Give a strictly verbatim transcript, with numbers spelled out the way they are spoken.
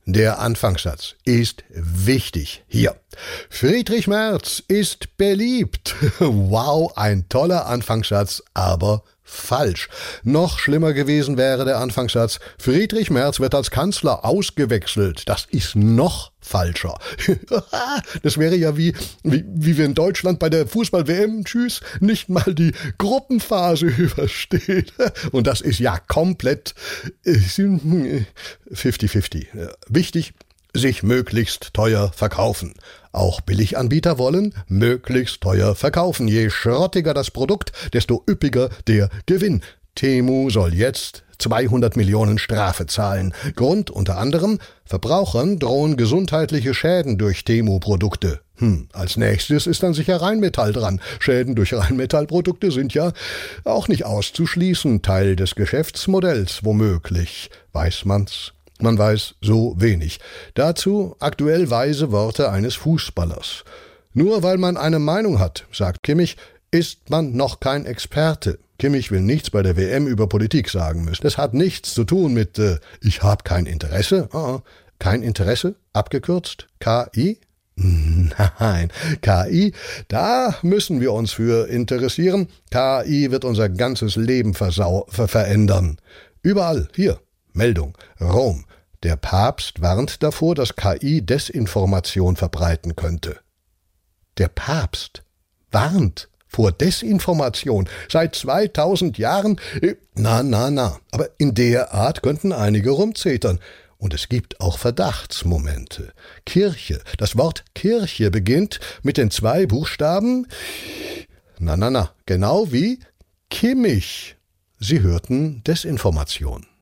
Der Anfangssatz ist wichtig. Hier. Friedrich Merz ist beliebt. Wow, ein toller Anfangssatz, aber falsch. Noch schlimmer gewesen wäre der Anfangssatz: Friedrich Merz wird als Kanzler ausgewechselt. Das ist noch falscher. Das wäre ja wie, wie, wie wir in Deutschland bei der Fußball-W M, tschüss, nicht mal die Gruppenphase überstehen. Und das ist ja komplett fifty fifty. Wichtig: sich möglichst teuer verkaufen. Auch Billiganbieter wollen möglichst teuer verkaufen. Je schrottiger das Produkt, desto üppiger der Gewinn. Temu soll jetzt zweihundert Millionen Strafe zahlen. Grund unter anderem: Verbrauchern drohen gesundheitliche Schäden durch Temu-Produkte. Hm, als nächstes ist dann sicher Rheinmetall dran. Schäden durch Rheinmetallprodukte sind ja auch nicht auszuschließen. Teil des Geschäftsmodells womöglich. Weiß man's? Man weiß so wenig. Dazu aktuell weise Worte eines Fußballers. Nur weil man eine Meinung hat, sagt Kimmich, ist man noch kein Experte. Kimmich will nichts bei der W M über Politik sagen müssen. Das hat nichts zu tun mit äh, ich habe kein Interesse. Oh, kein Interesse, abgekürzt K I? Nein, K I, da müssen wir uns für interessieren. K I wird unser ganzes Leben versau- ver- verändern. Überall, hier, Meldung, Rom. Der Papst warnt davor, dass K I Desinformation verbreiten könnte. Der Papst warnt vor Desinformation seit zweitausend Jahren? Na, na, na. Aber in der Art könnten einige rumzetern. Und es gibt auch Verdachtsmomente. Kirche. Das Wort Kirche beginnt mit den zwei Buchstaben na, na, na. Genau wie Kimmich. Sie hörten Desinformation.